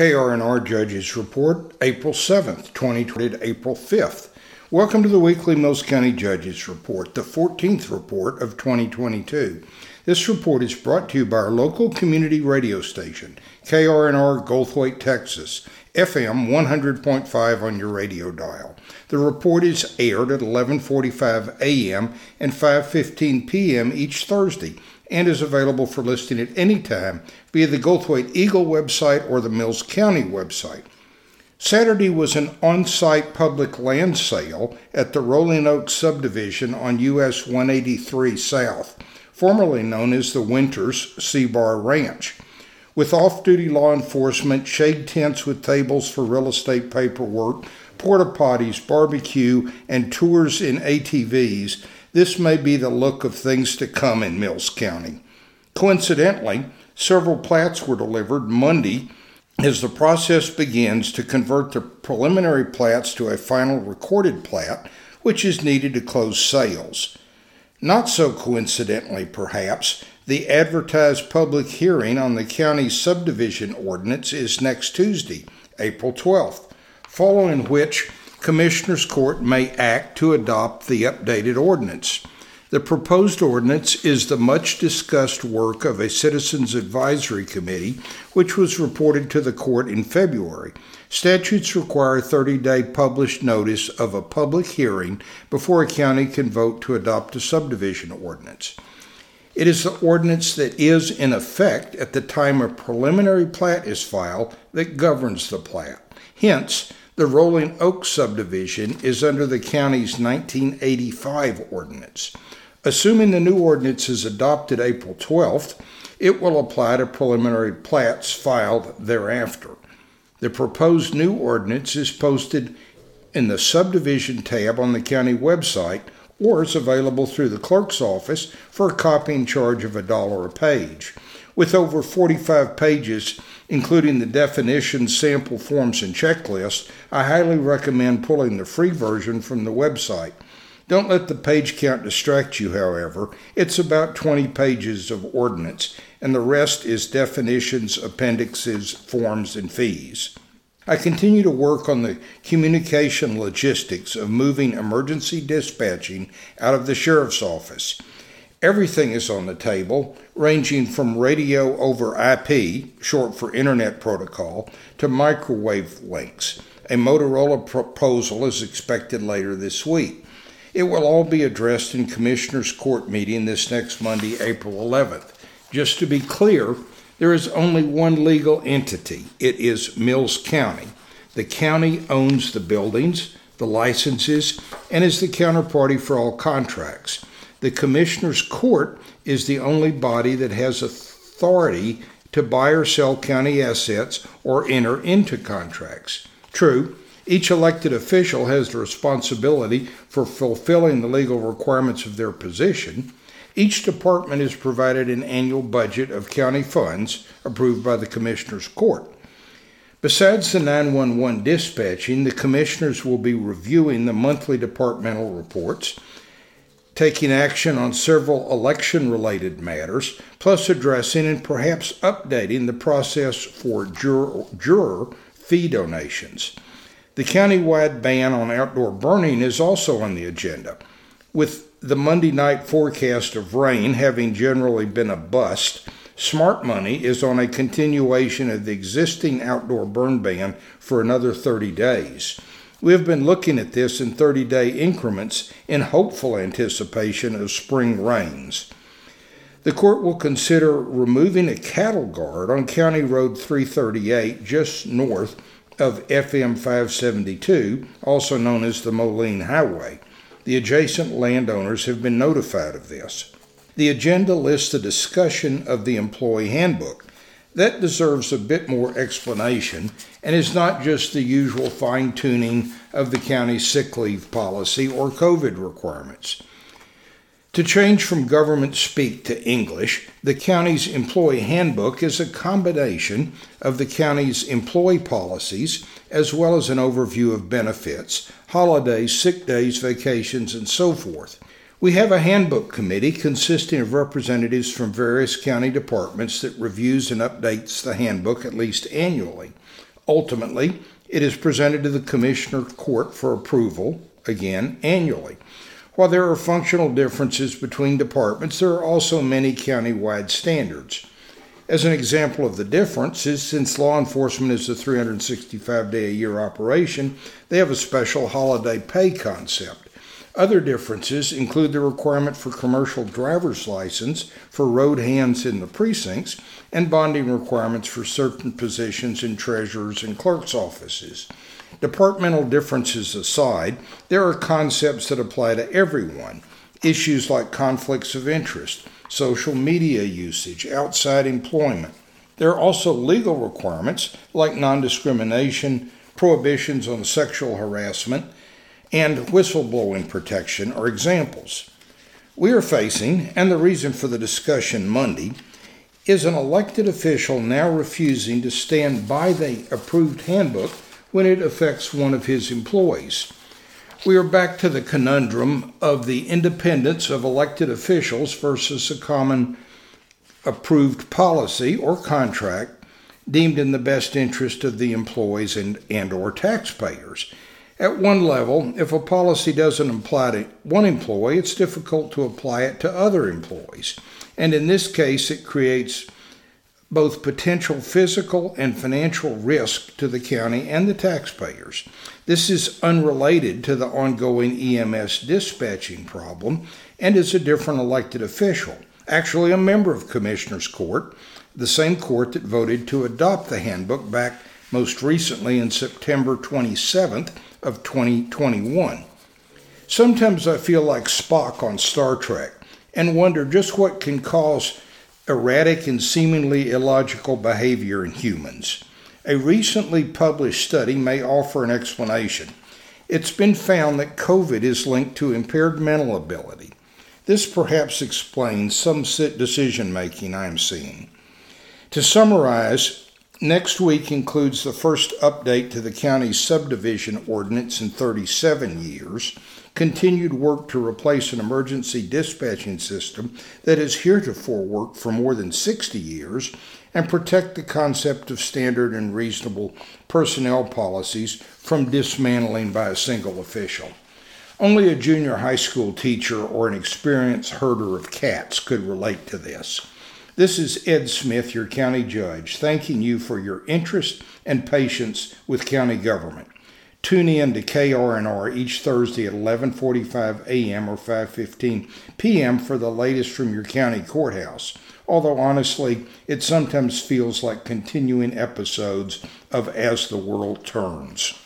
KRNR Judges Report, April 7th, 2020, April 5th. Welcome to the weekly Mills County Judges Report, the 14th report of 2022. This report is brought to you by our local community radio station, KRNR Goldthwaite, Texas, FM 100.5 on your radio dial. The report is aired at 11:45 a.m. and 5:15 p.m. each Thursday and is available for listening at any time via the Goldthwaite Eagle website or the Mills County website. Saturday was an on-site public land sale at the Rolling Oaks subdivision on US 183 South, formerly known as the Winters Sea-Bar Ranch. With off-duty law enforcement, shade tents with tables for real estate paperwork, porta potties, barbecue, and tours in ATVs, this may be the look of things to come in Mills County. Coincidentally, several plats were delivered Monday as the process begins to convert the preliminary plats to a final recorded plat, which is needed to close sales. Not so coincidentally, perhaps, the advertised public hearing on the county's subdivision ordinance is next Tuesday, April 12th, following which Commissioners Court may act to adopt the updated ordinance. The proposed ordinance is the much-discussed work of a Citizens Advisory Committee, which was reported to the court in February. Statutes require a 30-day published notice of a public hearing before a county can vote to adopt a subdivision ordinance. It is the ordinance that is in effect at the time a preliminary plat is filed that governs the plat. Hence, the Rolling Oaks subdivision is under the county's 1985 ordinance. Assuming the new ordinance is adopted April 12th, it will apply to preliminary plats filed thereafter. The proposed new ordinance is posted in the subdivision tab on the county website or is available through the clerk's office for a copying charge of $1 a page. With over 45 pages, including the definitions, sample forms, and checklists, I highly recommend pulling the free version from the website. Don't let the page count distract you, however. It's about 20 pages of ordinance, and the rest is definitions, appendixes, forms, and fees. I continue to work on the communication logistics of moving emergency dispatching out of the sheriff's office. Everything is on the table, ranging from radio over IP, short for Internet Protocol, to microwave links. A Motorola proposal is expected later this week. It will all be addressed in Commissioners Court meeting this next Monday, April 11th. Just to be clear, there is only one legal entity. It is Mills County. The county owns the buildings, the licenses, and is the counterparty for all contracts. The Commissioners Court is the only body that has authority to buy or sell county assets or enter into contracts. True, each elected official has the responsibility for fulfilling the legal requirements of their position. Each department is provided an annual budget of county funds approved by the Commissioners Court. Besides the 911 dispatching, the commissioners will be reviewing the monthly departmental reports, taking action on several election-related matters, plus addressing and perhaps updating the process for juror fee donations. The county-wide ban on outdoor burning is also on the agenda. With the Monday night forecast of rain having generally been a bust, smart money is on a continuation of the existing outdoor burn ban for another 30 days. We have been looking at this in 30-day increments in hopeful anticipation of spring rains. The court will consider removing a cattle guard on County Road 338 just north of FM 572, also known as the Moline Highway. The adjacent landowners have been notified of this. The agenda lists a discussion of the employee handbook. That deserves a bit more explanation and is not just the usual fine-tuning of the county's sick leave policy or COVID requirements. To change from government speak to English, the county's employee handbook is a combination of the county's employee policies as well as an overview of benefits, holidays, sick days, vacations, and so forth. We have a handbook committee consisting of representatives from various county departments that reviews and updates the handbook at least annually. Ultimately, it is presented to the Commissioner Court for approval, again, annually. While there are functional differences between departments, there are also many county-wide standards. As an example of the differences, since law enforcement is a 365-day-a-year operation, they have a special holiday pay concept. Other differences include the requirement for commercial driver's license for road hands in the precincts and bonding requirements for certain positions in treasurers' and clerks' offices. Departmental differences aside, there are concepts that apply to everyone. Issues like conflicts of interest, social media usage, outside employment. There are also legal requirements like non-discrimination, prohibitions on sexual harassment, and whistleblowing protection are examples. We are facing, and the reason for the discussion Monday, is an elected official now refusing to stand by the approved handbook when it affects one of his employees. We are back to the conundrum of the independence of elected officials versus a common approved policy or contract deemed in the best interest of the employees and or taxpayers. At one level, if a policy doesn't apply to one employee, it's difficult to apply it to other employees. And in this case, it creates both potential physical and financial risk to the county and the taxpayers. This is unrelated to the ongoing EMS dispatching problem and is a different elected official, actually a member of Commissioner's Court, the same court that voted to adopt the handbook back most recently in September 27th of 2021. Sometimes I feel like Spock on Star Trek and wonder just what can cause erratic and seemingly illogical behavior in humans. A recently published study may offer an explanation. It's been found that COVID is linked to impaired mental ability. This perhaps explains some decision-making I'm seeing. To summarize, next week includes the first update to the county's subdivision ordinance in 37 years, continued work to replace an emergency dispatching system that has heretofore worked for more than 60 years, and protect the concept of standard and reasonable personnel policies from dismantling by a single official. Only a junior high school teacher or an experienced herder of cats could relate to this. This is Ed Smith, your county judge, thanking you for your interest and patience with county government. Tune in to KRNR each Thursday at 11:45 a.m. or 5:15 p.m. for the latest from your county courthouse. Although honestly, it sometimes feels like continuing episodes of As the World Turns.